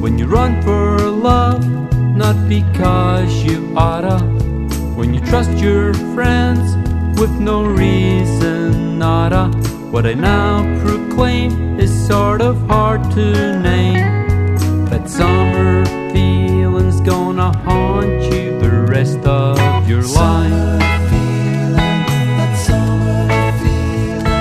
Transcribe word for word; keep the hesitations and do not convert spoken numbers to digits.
When you run for love, not because you oughta. When you trust your friends with no reason, nada. What I now proclaim is sort of hard to name.